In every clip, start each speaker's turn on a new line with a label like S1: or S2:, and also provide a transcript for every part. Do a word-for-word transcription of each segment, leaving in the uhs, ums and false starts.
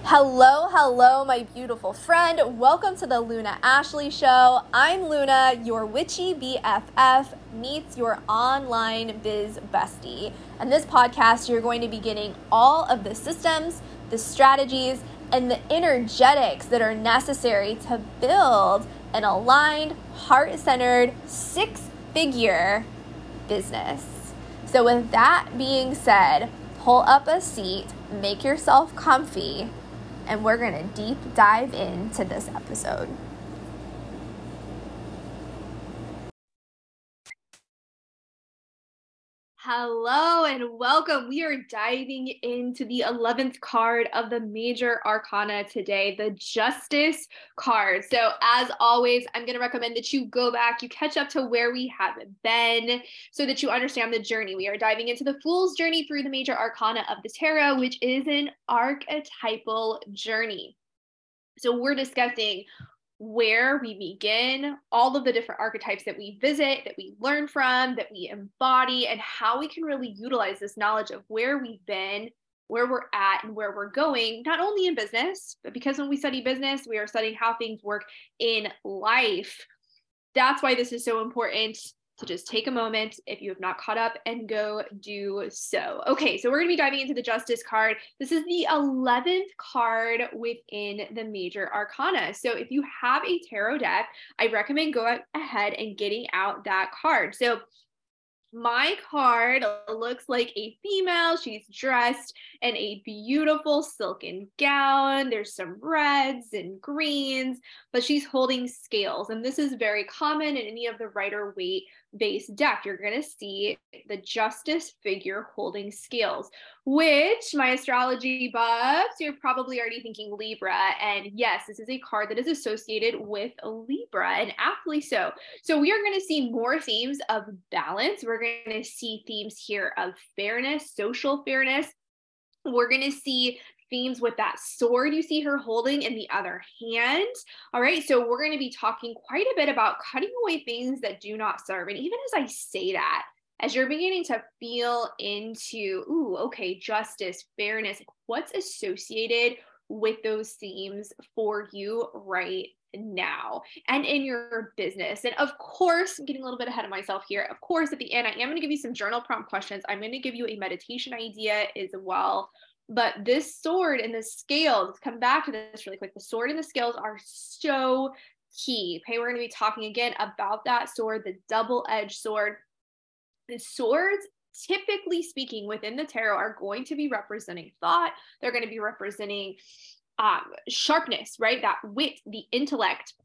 S1: Hello, hello, my beautiful friend. Welcome to the Luna Ashley Show. I'm Luna, your witchy B F F meets your online biz bestie. And this podcast, you're going to be getting all of the systems, the strategies, and the energetics that are necessary to build an aligned, heart-centered, six-figure business. So with that being said, pull up a seat, make yourself comfy, and we're going to deep dive into this episode. Hello and welcome. We are diving into the eleventh card of the Major Arcana today, the Justice card. So as always, I'm going to recommend that you go back, you catch up to where we have been so that you understand the journey. We are diving into the Fool's journey through the Major Arcana of the Tarot, which is an archetypal journey. So we're discussing where we begin, all of the different archetypes that we visit, that we learn from, that we embody, and how we can really utilize this knowledge of where we've been, where we're at, and where we're going, not only in business, but because when we study business, we are studying how things work in life. That's why this is so important to just take a moment if you have not caught up and go do so. Okay, so we're going to be diving into the Justice card. This is the eleventh card within the Major Arcana. So if you have a tarot deck, I recommend go ahead and getting out that card. So my card looks like a female. She's dressed in a beautiful silken gown. There's some reds and greens, but she's holding scales. And this is very common in any of the Rider-Waite based deck. You're going to see the Justice figure holding scales, which my astrology buffs, you're probably already thinking Libra. And yes, this is a card that is associated with Libra, and aptly so. So we are going to see more themes of balance. We're going to see themes here of fairness, social fairness. We're going to see themes with that sword you see her holding in the other hand. All right, so we're going to be talking quite a bit about cutting away things that do not serve. And even as I say that, as you're beginning to feel into, ooh, okay, justice, fairness, what's associated with those themes for you right now and in your business. And of course, I'm getting a little bit ahead of myself here. Of course, at the end, I am going to give you some journal prompt questions. I'm going to give you a meditation idea as well. But this sword and the scales, let's come back to this really quick. The sword and the scales are so key. Okay, we're going to be talking again about that sword, the double-edged sword. The swords, typically speaking, within the tarot are going to be representing thought. They're going to be representing um, sharpness, right? That wit, the intellect.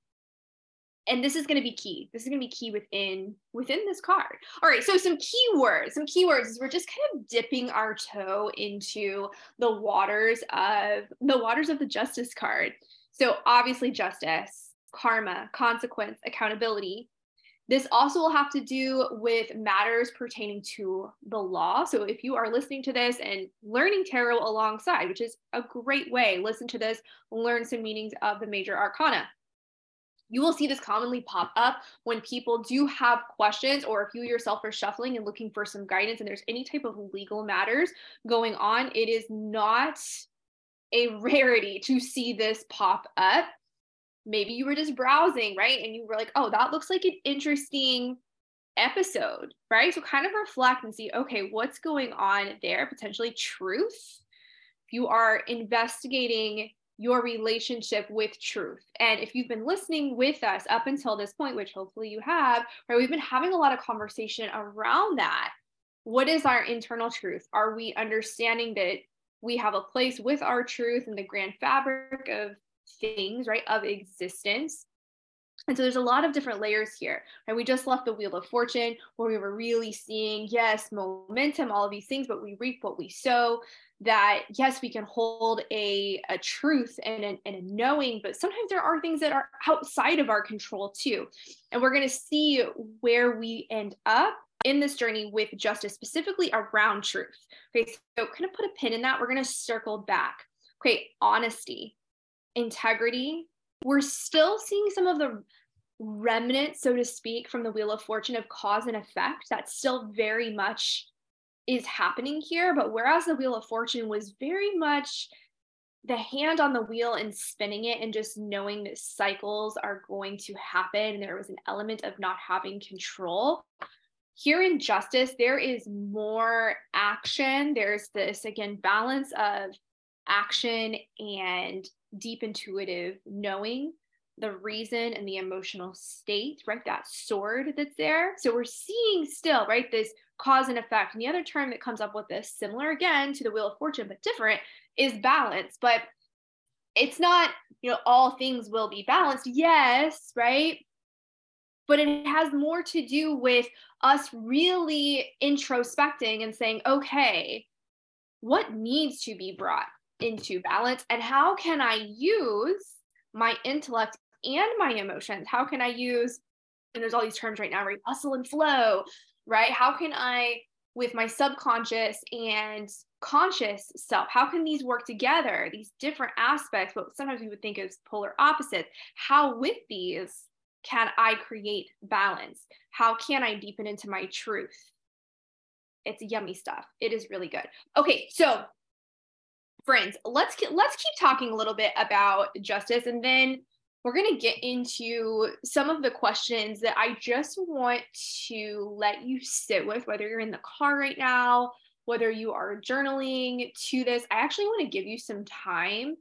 S1: And this is going to be key. This is going to be key within, within this card. All right, so some keywords, some keywords is we're just kind of dipping our toe into the waters of, the waters of the Justice card. So obviously justice, karma, consequence, accountability. This also will have to do with matters pertaining to the law. So if you are listening to this and learning tarot alongside, which is a great way, listen to this, learn some meanings of the Major Arcana. You will see this commonly pop up when people do have questions, or if you yourself are shuffling and looking for some guidance and there's any type of legal matters going on. It is not a rarity to see this pop up. Maybe you were just browsing, right? And you were like, oh, that looks like an interesting episode, right? So kind of reflect and see, okay, what's going on there? Potentially truth. If you are investigating your relationship with truth. And if you've been listening with us up until this point, which hopefully you have, right, we've been having a lot of conversation around that. What is our internal truth? Are we understanding that we have a place with our truth in the grand fabric of things, right, of existence? And so there's a lot of different layers here. And we just left the Wheel of Fortune where we were really seeing, yes, momentum, all of these things, but we reap what we sow. That, yes, we can hold a, a truth and a, and a knowing, but sometimes there are things that are outside of our control too. And we're going to see where we end up in this journey with justice, specifically around truth. Okay, so kind of put a pin in that. We're going to circle back. Okay, honesty, integrity. We're still seeing some of the remnants, so to speak, from the Wheel of Fortune of cause and effect. That's still very much is happening here. But whereas the Wheel of Fortune was very much the hand on the wheel and spinning it and just knowing that cycles are going to happen. And there was an element of not having control. Here in justice, there is more action. There's this, again, balance of action and deep intuitive knowing, the reason and the emotional state, right? That sword that's there. So we're seeing still, right, this cause and effect. And the other term that comes up with this, similar again to the Wheel of Fortune, but different, is balance. But it's not, you know, all things will be balanced. Yes, right? But it has more to do with us really introspecting and saying, okay, what needs to be brought into balance? And how can I use my intellect and my emotions? How can I use, and there's all these terms right now, right? Hustle and flow, right? How can I, with my subconscious and conscious self, how can these work together? These different aspects, what sometimes we would think is polar opposites. How with these can I create balance? How can I deepen into my truth? It's yummy stuff. It is really good. Okay, so friends, let's ke- let's keep talking a little bit about justice, and then we're going to get into some of the questions that I just want to let you sit with, whether you're in the car right now, whether you are journaling to this. I actually want to give you some time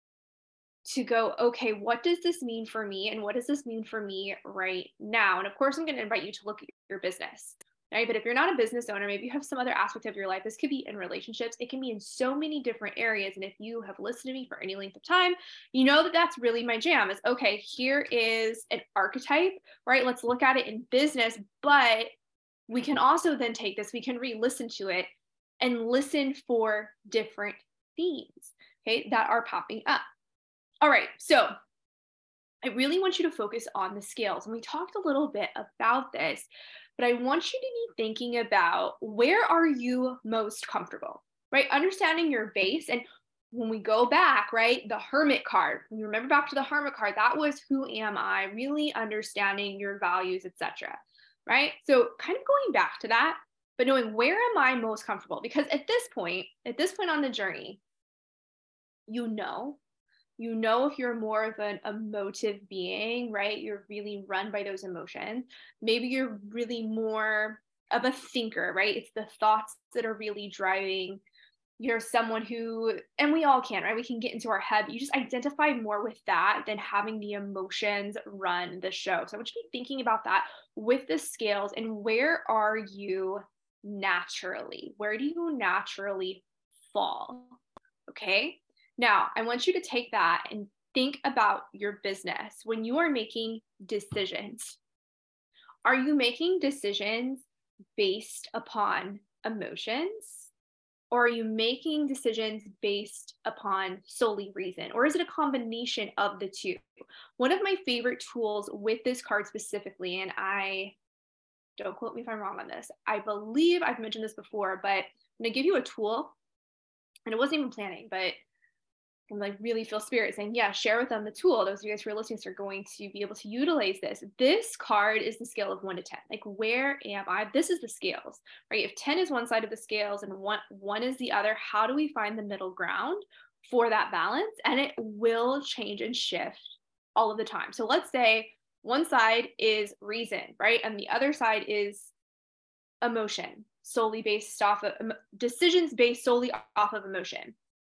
S1: to go, okay, what does this mean for me? And what does this mean for me right now? And of course, I'm going to invite you to look at your business, right? But if you're not a business owner, maybe you have some other aspect of your life. This could be in relationships. It can be in so many different areas. And if you have listened to me for any length of time, you know that that's really my jam is, okay, here is an archetype, right? Let's look at it in business, but we can also then take this, we can re-listen to it and listen for different themes, okay, that are popping up. All right, so I really want you to focus on the scales. And we talked a little bit about this, but I want you to be thinking about, where are you most comfortable, right? Understanding your base. And when we go back, right, the Hermit card, when you remember back to the Hermit card, that was who am I, really understanding your values, et cetera, right? So kind of going back to that, but knowing, where am I most comfortable? Because at this point, at this point on the journey, you know, you know, if you're more of an emotive being, right? You're really run by those emotions. Maybe you're really more of a thinker, right? It's the thoughts that are really driving. You're someone who, and we all can, right? We can get into our head, but you just identify more with that than having the emotions run the show. So I want you to be thinking about that with the scales, and where are you naturally? Where do you naturally fall? Okay. Now, I want you to take that and think about your business. When you are making decisions, are you making decisions based upon emotions, or are you making decisions based upon solely reason? Or is it a combination of the two? One of my favorite tools with this card specifically, and I, don't quote me if I'm wrong on this, I believe I've mentioned this before, but I'm going to give you a tool, and it wasn't even planning, but and like really feel spirit saying, yeah, share with them the tool. Those of you guys who are listening are going to be able to utilize this. This card is the scale of one to ten. Like, where am I? This is the scales, right? If ten is one side of the scales and one, one is the other, how do we find the middle ground for that balance? And it will change and shift all of the time. So let's say one side is reason, right? And the other side is emotion, solely based off of decisions based solely off of emotion.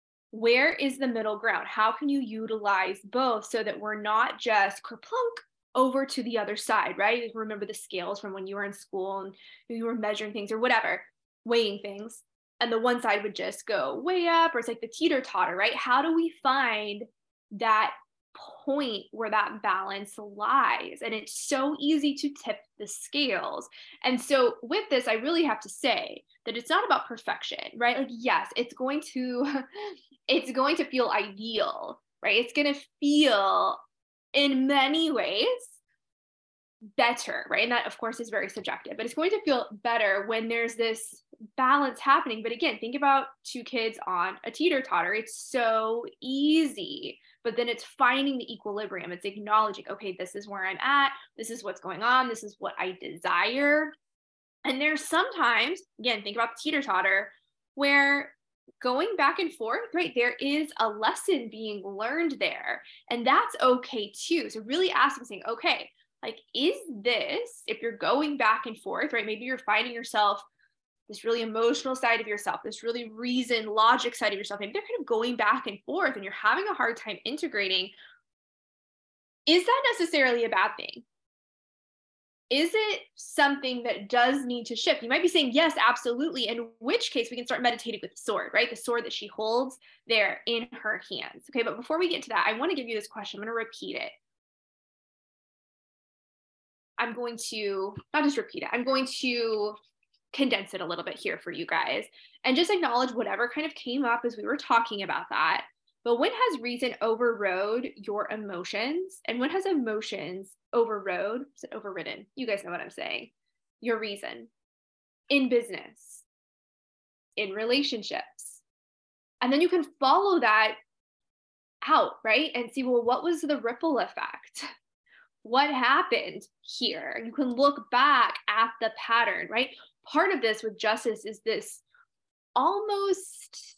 S1: Where is the middle ground? How can you utilize both so that we're not just kerplunk over to the other side, right? Remember the scales from when you were in school and you were measuring things or whatever, weighing things, and the one side would just go way up, or it's like the teeter-totter, right? How do we find that point where that balance lies? And it's so easy to tip the scales. And so with this, I really have to say that it's not about perfection, right? Like, yes, it's going to it's going to feel ideal, right? It's going to feel in many ways better, right? And that of course is very subjective, but it's going to feel better when there's this balance happening. But again, think about two kids on a teeter-totter. It's so easy, but then it's finding the equilibrium. It's acknowledging, okay, this is where I'm at. This is what's going on. This is what I desire. And there's sometimes, again, think about the teeter-totter, where going back and forth, right? There is a lesson being learned there, and that's okay too. So really asking, saying, okay, like, is this, if you're going back and forth, right? Maybe you're finding yourself this really emotional side of yourself, this really reason, logic side of yourself. Maybe they're kind of going back and forth and you're having a hard time integrating. Is that necessarily a bad thing? Is it something that does need to shift? You might be saying, yes, absolutely. In which case we can start meditating with the sword, right? The sword that she holds there in her hands. Okay, but before we get to that, I want to give you this question. I'm going to repeat it. I'm going to not just repeat it, I'm going to condense it a little bit here for you guys and just acknowledge whatever kind of came up as we were talking about that. But when has reason overrode your emotions? And when has emotions overrode, is it overridden? You guys know what I'm saying. Your reason in business, in relationships. And then you can follow that out, right? And see, well, what was the ripple effect? What happened here? You can look back at the pattern, right? Part of this with justice is this almost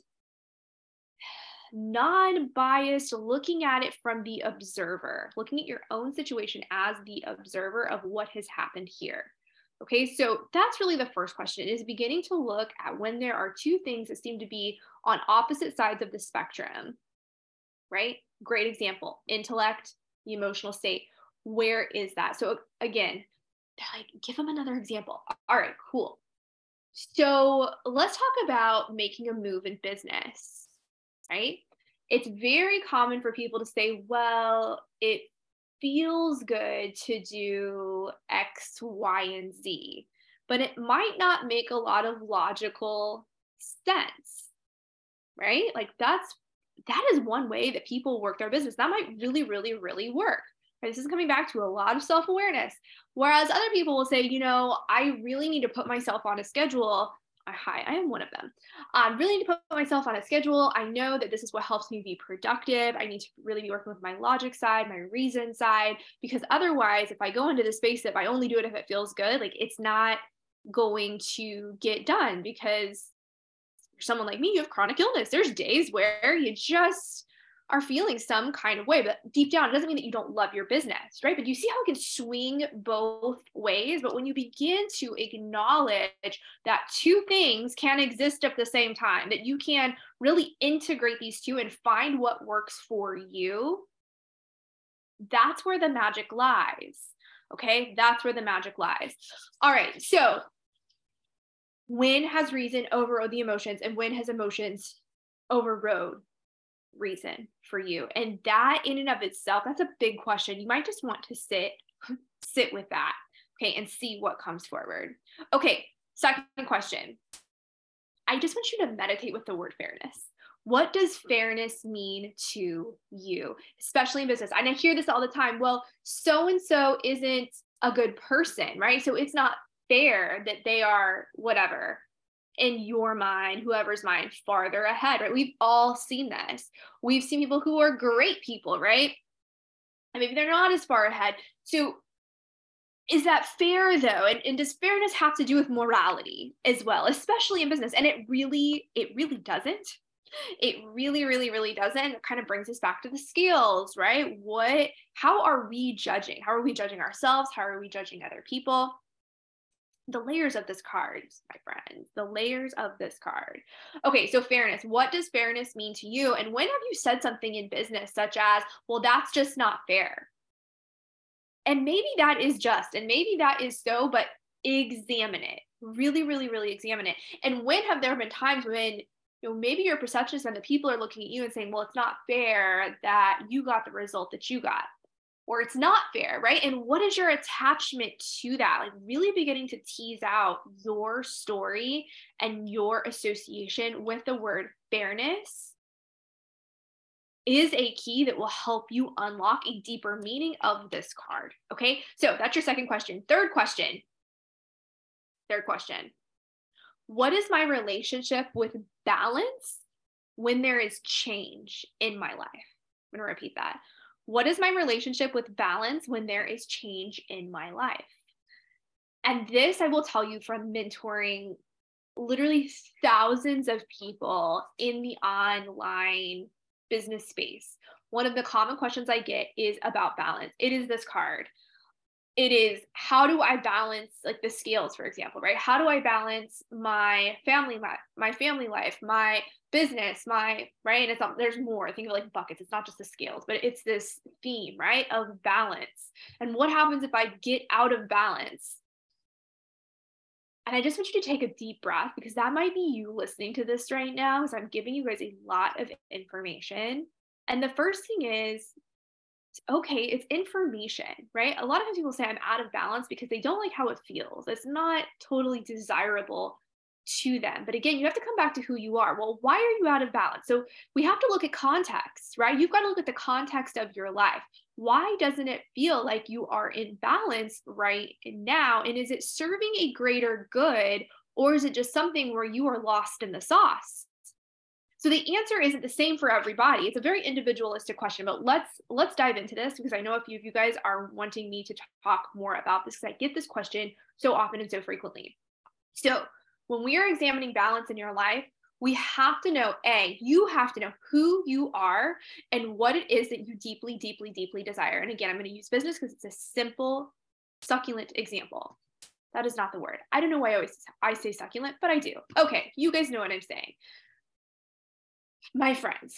S1: non-biased looking at it from the observer, looking at your own situation as the observer of what has happened here. Okay, so that's really the first question, is beginning to look at when there are two things that seem to be on opposite sides of the spectrum, right? Great example, intellect, the emotional state. Where is that? So again, they're like, give them another example. All right, cool. So let's talk about making a move in business, right? It's very common for people to say, well, it feels good to do X, Y, and Z, but it might not make a lot of logical sense, right? Like that's, that is one way that people work their business. That might really, really, really work. This is coming back to a lot of self-awareness. Whereas other people will say, you know, I really need to put myself on a schedule. Hi, I am one of them. I um, really need to put myself on a schedule. I know that this is what helps me be productive. I need to really be working with my logic side, my reason side, because otherwise, if I go into the space, if I only do it if it feels good, like it's not going to get done, because for someone like me, you have chronic illness. There's days where you just are feeling some kind of way, but deep down, it doesn't mean that you don't love your business, right? But you see how it can swing both ways. But when you begin to acknowledge that two things can exist at the same time, that you can really integrate these two and find what works for you, that's where the magic lies. Okay, that's where the magic lies. All right, so when has reason overrode the emotions, and when has emotions overrode reason for you? And that in and of itself, that's a big question. You might just want to sit sit with that, okay, and see what comes forward. Okay, second question. I just want you to meditate with the word fairness. What does fairness mean to you, especially in business? And I hear this all the time. Well, so-and-so isn't a good person, right? So it's not fair that they are whatever. In your mind, whoever's mind, farther ahead, right? We've all seen this. We've seen people who are great people, right? And maybe they're not as far ahead. So is that fair though? And, and does fairness have to do with morality as well, especially in business? And it really, it really doesn't. It really, really, really doesn't. It kind of brings us back to the scales, right? What, how are we judging? How are we judging ourselves? How are we judging other people? The layers of this card, my friends, the layers of this card. Okay, so fairness. What does fairness mean to you? And when have you said something in business such as, well, that's just not fair? And maybe that is just, and maybe that is so, but examine it. Really, really, really examine it. And when have there been times when, you know, maybe your perception is when the people are looking at you and saying, well, it's not fair that you got the result that you got, or it's not fair, right? And what is your attachment to that? Like really beginning to tease out your story and your association with the word fairness is a key that will help you unlock a deeper meaning of this card, okay? So that's your second question. Third question, third question. What is my relationship with balance when there is change in my life? I'm gonna repeat that. What is my relationship with balance when there is change in my life? And this I will tell you from mentoring literally thousands of people in the online business space, one of the common questions I get is about balance. It is this card. It is, how do I balance like the scales, for example, right? How do I balance my family, my, my family life, my business, my, right? And it's not, there's more. Think of like buckets. It's not just the scales, but it's this theme, right? Of balance. And what happens if I get out of balance? And I just want you to take a deep breath, because that might be you listening to this right now, because I'm giving you guys a lot of information. And the first thing is, okay, it's information, right? A lot of times people say I'm out of balance because they don't like how it feels. It's not totally desirable to them. But again, you have to come back to who you are. Well, why are you out of balance? So we have to look at context, right? You've got to look at the context of your life. Why doesn't it feel like you are in balance right now? And is it serving a greater good, or is it just something where you are lost in the sauce? So the answer isn't the same for everybody. It's a very individualistic question, but let's let's dive into this, because I know a few of you guys are wanting me to talk more about this, because I get this question so often and so frequently. So when we are examining balance in your life, we have to know, A, you have to know who you are and what it is that you deeply, deeply, deeply desire. And again, I'm going to use business because it's a simple, succulent example. That is not the word. I don't know why I always I say succulent, but I do. Okay, you guys know what I'm saying. My friends,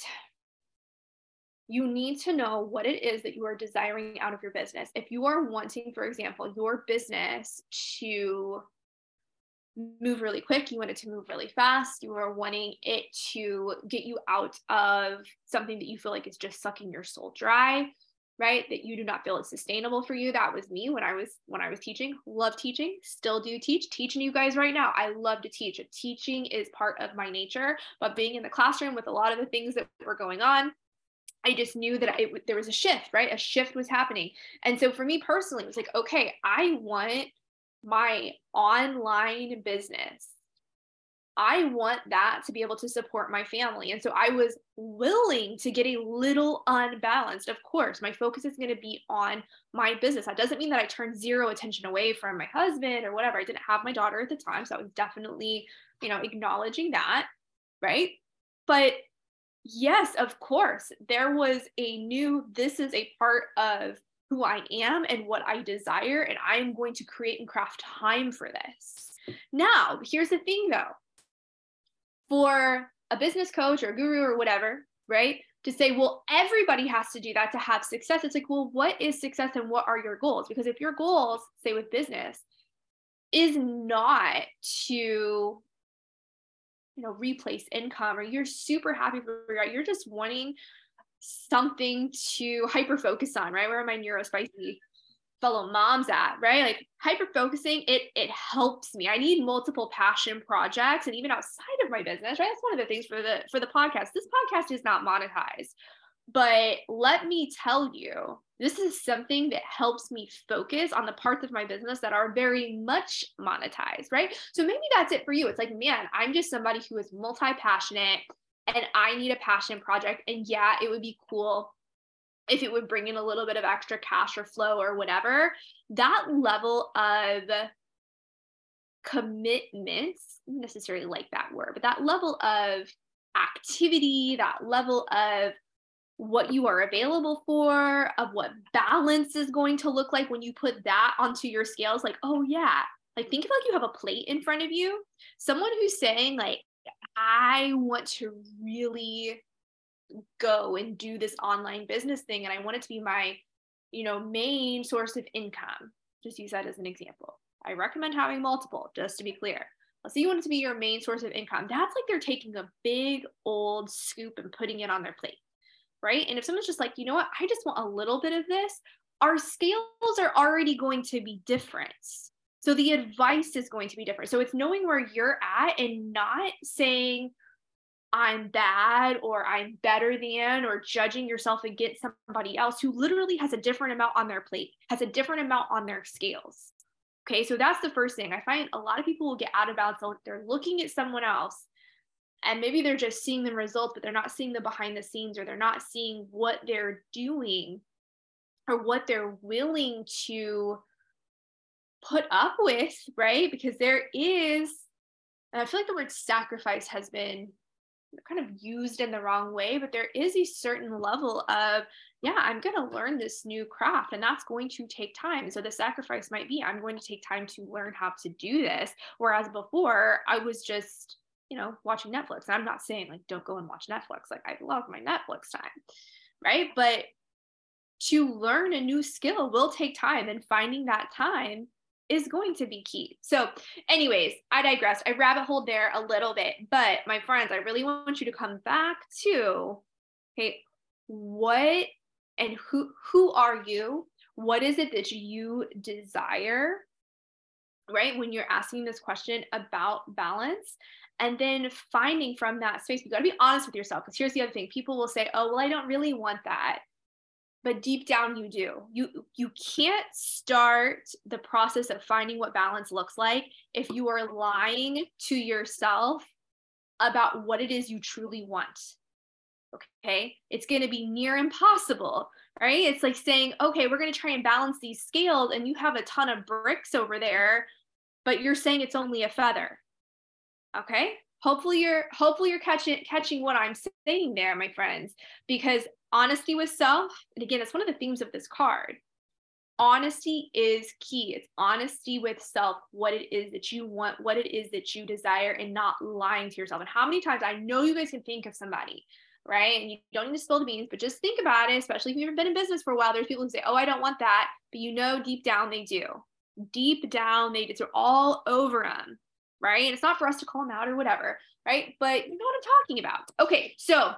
S1: you need to know what it is that you are desiring out of your business. If you are wanting, for example, your business to move really quick, you want it to move really fast, you are wanting it to get you out of something that you feel like is just sucking your soul dry, right? That you do not feel is sustainable for you. That was me when I was when I was teaching. Love teaching, still do teach, teaching you guys right now. I love to teach. Teaching is part of my nature, but being in the classroom with a lot of the things that were going on, I just knew that I, there was a shift, right? A shift was happening. And so for me personally, it was like, okay, I want my online business, I want that to be able to support my family. And so I was willing to get a little unbalanced. Of course, my focus is going to be on my business. That doesn't mean that I turned zero attention away from my husband or whatever. I didn't have my daughter at the time. So I was definitely, you know, acknowledging that, right? But yes, of course, there was a new, this is a part of who I am and what I desire, and I am going to create and craft time for this. Now, here's the thing though. For a business coach or a guru or whatever, right? To say, well, everybody has to do that to have success. It's like, well, what is success and what are your goals? Because if your goals, say with business, is not to, you know, replace income, or you're super happy for your, you're just wanting something to hyper focus on, right? Where are my neurospicy fellow moms at, right? Like hyper focusing, it it helps me. I need multiple passion projects, and even outside of my business, right? That's one of the things for the for the podcast. This podcast is not monetized, but let me tell you, this is something that helps me focus on the parts of my business that are very much monetized, right? So maybe that's it for you. It's like, man, I'm just somebody who is multi-passionate and I need a passion project. And yeah, it would be cool if it would bring in a little bit of extra cash or flow or whatever. That level of commitment, not necessarily like that word, but that level of activity, that level of what you are available for, of what balance is going to look like when you put that onto your scales. Like, oh yeah, like think of like you have a plate in front of you, someone who's saying like, I want to really go and do this online business thing, and I want it to be my, you know, main source of income. Just use that as an example. I recommend having multiple, just to be clear. Let's say you want it to be your main source of income. That's like they're taking a big old scoop and putting it on their plate, right? And if someone's just like, you know what, I just want a little bit of this, our scales are already going to be different. So the advice is going to be different. So it's knowing where you're at and not saying I'm bad or I'm better than, or judging yourself against somebody else who literally has a different amount on their plate, has a different amount on their scales. Okay, so that's the first thing. I find a lot of people will get out of balance. They're looking at someone else and maybe they're just seeing the results, but they're not seeing the behind the scenes, or they're not seeing what they're doing or what they're willing to put up with, right? Because there is And I feel like the word sacrifice has been kind of used in the wrong way, but there is a certain level of, yeah, I'm going to learn this new craft and that's going to take time. So the sacrifice might be, I'm going to take time to learn how to do this. Whereas before I was just, you know, watching Netflix. And I'm not saying like, don't go and watch Netflix. Like I love my Netflix time, right? But to learn a new skill will take time, and finding that time is going to be key. So, anyways, I digress. I rabbit holed there a little bit, but my friends, I really want you to come back to, okay, what and who who are you? What is it that you desire, right? When you're asking this question about balance, and then finding from that space, you got to be honest with yourself. Because here's the other thing: people will say, "Oh, well, I don't really want that." But deep down you do. You you can't start the process of finding what balance looks like if you are lying to yourself about what it is you truly want. Okay? It's going to be near impossible, right? It's like saying, "Okay, we're going to try and balance these scales and you have a ton of bricks over there, but you're saying it's only a feather." Okay? Hopefully you're hopefully you're catching catching what I'm saying there, my friends, because honesty with self, and again, it's one of the themes of this card. Honesty is key. It's honesty with self, what it is that you want, what it is that you desire, and not lying to yourself. And how many times, I know you guys can think of somebody, right? And you don't need to spill the beans, but just think about it, especially if you've been in business for a while. There's people who say, "Oh, I don't want that," but you know deep down they do. Deep down they do. They're all over them, right? And it's not for us to call them out or whatever, right? But you know what I'm talking about. Okay, so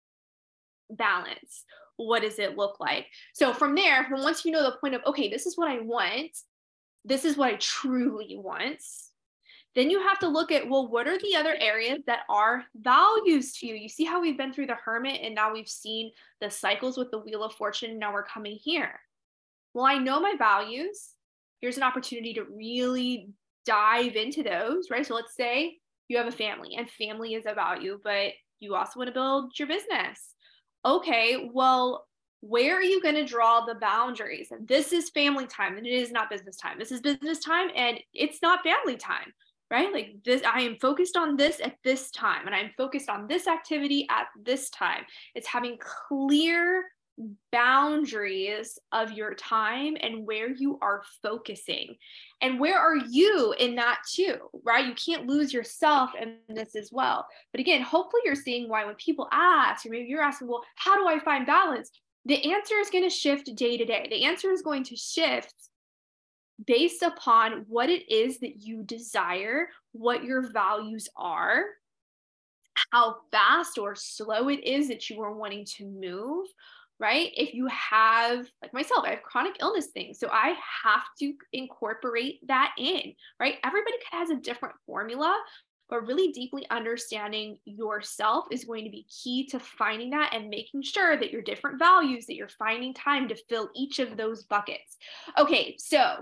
S1: balance. What does it look like? So from there, from once you know the point of, okay, this is what I want, this is what I truly want, then you have to look at, well, what are the other areas that are values to you? You see how we've been through the Hermit and now we've seen the cycles with the Wheel of Fortune, and now we're coming here. Well, I know my values. Here's an opportunity to really dive into those, right? So let's say you have a family, and family is a value, but you also want to build your business. Okay, well, where are you going to draw the boundaries? And this is family time and it is not business time. This is business time and it's not family time, right? Like this, I am focused on this at this time, and I'm focused on this activity at this time. It's having clear boundaries of your time and where you are focusing, and where are you in that too, right? You can't lose yourself in this as well. But again, hopefully you're seeing why when people ask, or maybe you're asking, well, how do I find balance? The answer is going to shift day to day. The answer is going to shift based upon what it is that you desire, what your values are, how fast or slow it is that you are wanting to move, right? If you have, like myself, I have chronic illness things. So I have to incorporate that in, right? Everybody has a different formula, but really deeply understanding yourself is going to be key to finding that and making sure that your different values, that you're finding time to fill each of those buckets. Okay, so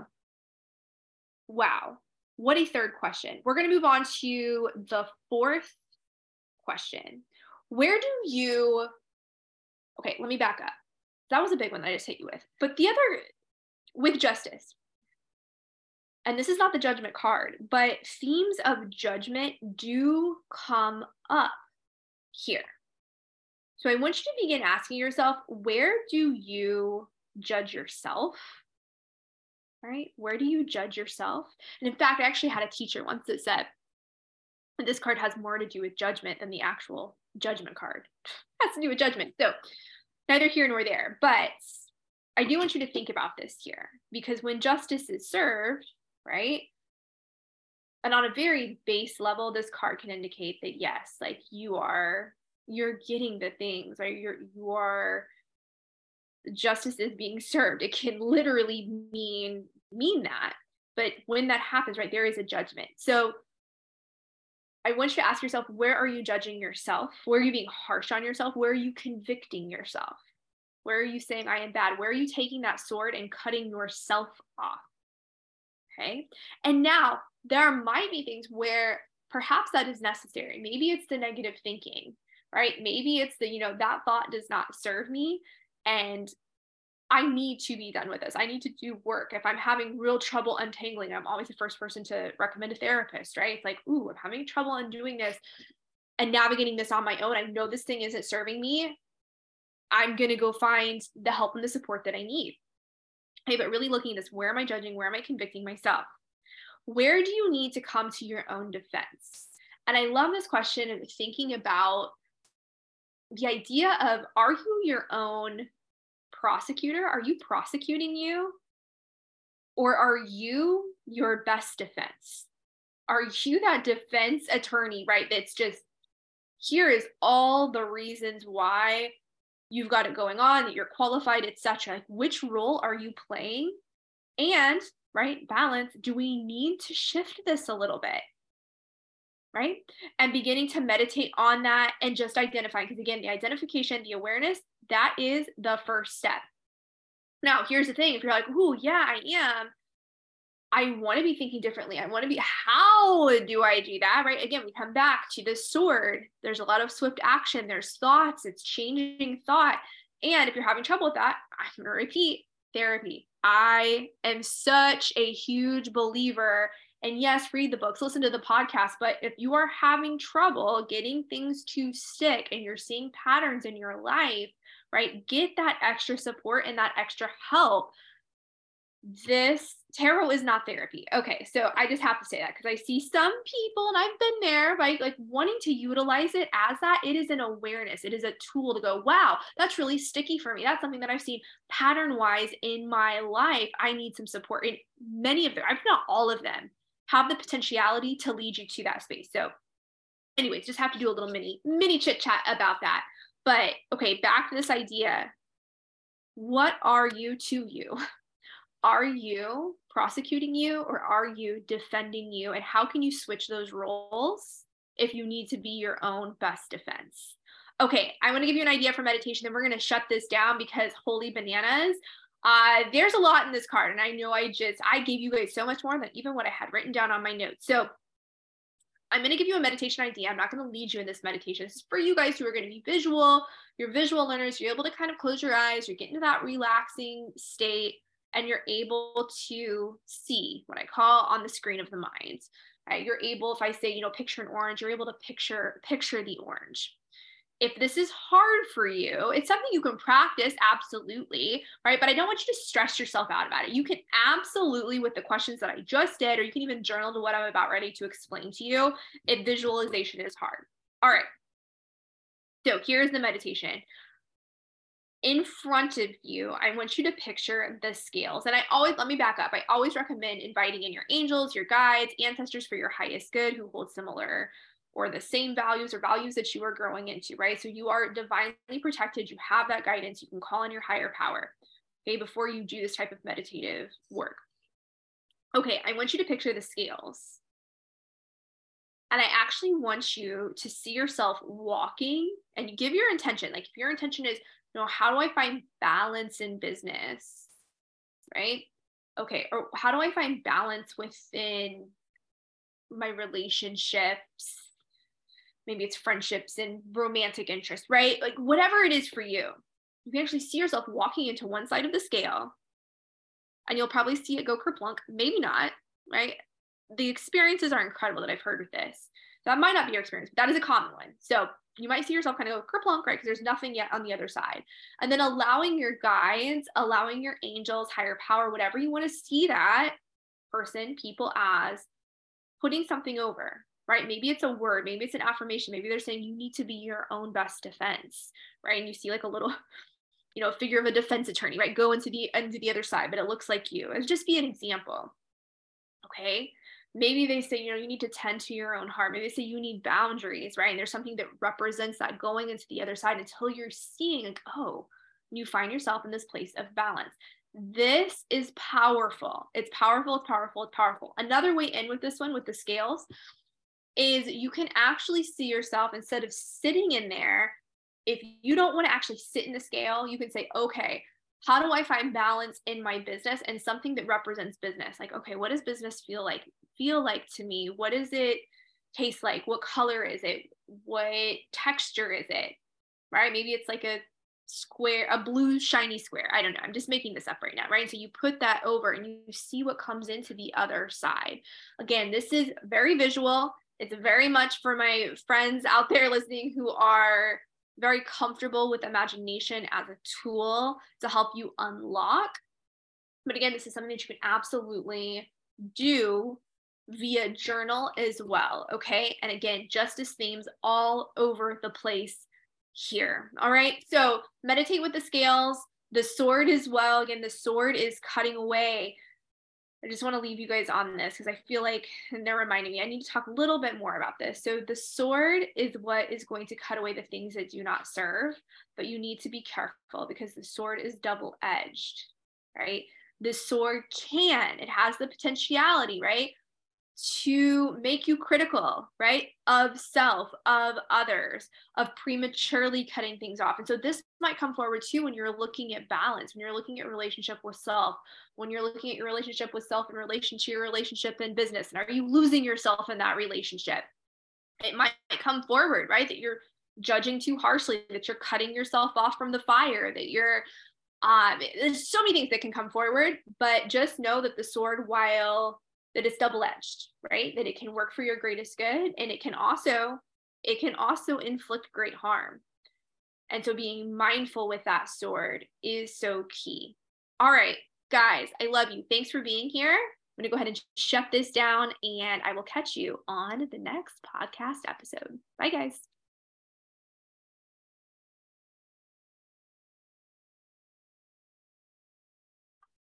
S1: wow, what a third question. We're going to move on to the fourth question. Where do you, okay, let me back up. That was a big one that I just hit you with. But the other, with justice, and this is not the judgment card, but themes of judgment do come up here. So I want you to begin asking yourself, where do you judge yourself? Right? Where do you judge yourself? And in fact, I actually had a teacher once that said, this card has more to do with judgment than the actual judgment card. It has to do with judgment. So neither here nor there, but I do want you to think about this here, because when justice is served, right? And on a very base level, this card can indicate that yes, like you are, you're getting the things, right? You're, you are, justice is being served. It can literally mean, mean that. But when that happens, right, there is a judgment. So I want you to ask yourself, where are you judging yourself? Where are you being harsh on yourself? Where are you convicting yourself? Where are you saying I am bad? Where are you taking that sword and cutting yourself off? Okay. And now there might be things where perhaps that is necessary. Maybe it's the negative thinking, right? Maybe it's the, you know, that thought does not serve me. And I need to be done with this. I need to do work. If I'm having real trouble untangling, I'm always the first person to recommend a therapist, right? It's like, ooh, I'm having trouble undoing this and navigating this on my own. I know this thing isn't serving me. I'm going to go find the help and the support that I need. Okay, but really looking at this, where am I judging? Where am I convicting myself? Where do you need to come to your own defense? And I love this question of thinking about the idea of, are you your own prosecutor? Are you prosecuting you? Or are you your best defense? Are you that defense attorney, right? That's just, here is all the reasons why you've got it going on, that you're qualified, et cetera. Which role are you playing? And, right, balance, do we need to shift this a little bit? Right? And beginning to meditate on that and just identifying, because again, the identification, the awareness, that is the first step. Now, here's the thing. If you're like, oh, yeah, I am, I want to be thinking differently. I want to be, how do I do that? Right? Again, we come back to the sword. There's a lot of swift action. There's thoughts. It's changing thought. And if you're having trouble with that, I'm going to repeat, therapy. I am such a huge believer. And yes, read the books, listen to the podcast. But if you are having trouble getting things to stick and you're seeing patterns in your life, right, get that extra support and that extra help. This tarot is not therapy. Okay, so I just have to say that because I see some people, and I've been there, right, like wanting to utilize it as that. It is an awareness. It is a tool to go, wow, that's really sticky for me. That's something that I've seen pattern-wise in my life. I need some support. And many of them, if not all of them, have the potentiality to lead you to that space. So anyways, just have to do a little mini, mini chit chat about that. But okay, back to this idea. What are you to you? Are you prosecuting you or are you defending you? And how can you switch those roles if you need to be your own best defense? Okay, I want to give you an idea for meditation, then we're going to shut this down because holy bananas. Uh, there's a lot in this card, and I know I just, I gave you guys so much more than even what I had written down on my notes. So I'm going to give you a meditation idea. I'm not going to lead you in this meditation. This is for you guys who are going to be visual. You're visual learners. You're able to kind of close your eyes. You're getting to that relaxing state, and you're able to see what I call on the screen of the mind. Right? You're able, if I say, you know, picture an orange, you're able to picture, picture the orange. If this is hard for you, it's something you can practice, absolutely, right? But I don't want you to stress yourself out about it. You can absolutely, with the questions that I just did, or you can even journal to what I'm about ready to explain to you, if visualization is hard. All right. So here's the meditation. In front of you, I want you to picture the scales. And I always, let me back up. I always recommend inviting in your angels, your guides, ancestors for your highest good who hold similar or the same values or values that you are growing into, right? So you are divinely protected. You have that guidance. You can call on your higher power, okay, before you do this type of meditative work. Okay, I want you to picture the scales. And I actually want you to see yourself walking, and you give your intention. Like if your intention is, you know, how do I find balance in business, right? Okay, or how do I find balance within my relationships? Maybe it's friendships and romantic interests, right? Like whatever it is for you, you can actually see yourself walking into one side of the scale, and you'll probably see it go kerplunk, maybe not, right? The experiences are incredible that I've heard with this. That might not be your experience, but that is a common one. So you might see yourself kind of go kerplunk, right? Because there's nothing yet on the other side. And then allowing your guides, allowing your angels, higher power, whatever you want to see that person, people as, putting something over, right? Maybe it's a word, maybe it's an affirmation, maybe they're saying you need to be your own best defense, right? And you see like a little, you know, figure of a defense attorney, right? Go into the into the other side, but it looks like you. It'll just be an example. Okay. Maybe they say, you know, you need to tend to your own heart. Maybe they say you need boundaries, right? And there's something that represents that going into the other side until you're seeing like, oh, you find yourself in this place of balance. This is powerful. It's powerful, it's powerful, it's powerful. Another way in with this one, with the scales, is you can actually see yourself instead of sitting in there. If you don't want to actually sit in the scale, you can say, okay, how do I find balance in my business and something that represents business? Like, okay, what does business feel like? Feel like to me? What does it taste like? What color is it? What texture is it? Right? Maybe it's like a square, a blue shiny square. I don't know. I'm just making this up right now, right? So you put that over and you see what comes into the other side. Again, this is very visual. It's very much for my friends out there listening who are very comfortable with imagination as a tool to help you unlock. But again, this is something that you can absolutely do via journal as well, okay? And again, justice themes all over the place here, all right? So meditate with the scales, the sword as well. Again, the sword is cutting away. I just want to leave you guys on this because I feel like, and they're reminding me, I need to talk a little bit more about this. So the sword is what is going to cut away the things that do not serve, but you need to be careful because the sword is double-edged, right? The sword can, it has the potentiality, right, to make you critical, right, of self, of others, of prematurely cutting things off. And so this might come forward too when you're looking at balance, when you're looking at relationship with self, when you're looking at your relationship with self in relation to your relationship in business. And are you losing yourself in that relationship? It might come forward, right, that you're judging too harshly, that you're cutting yourself off from the fire, that you're Um, there's so many things that can come forward, but just know that the sword, while that it's double-edged, right? That it can work for your greatest good, and it can also, it can also inflict great harm. And so being mindful with that sword is so key. All right, guys, I love you. Thanks for being here. I'm gonna go ahead and shut this down, and I will catch you on the next podcast episode. Bye, guys.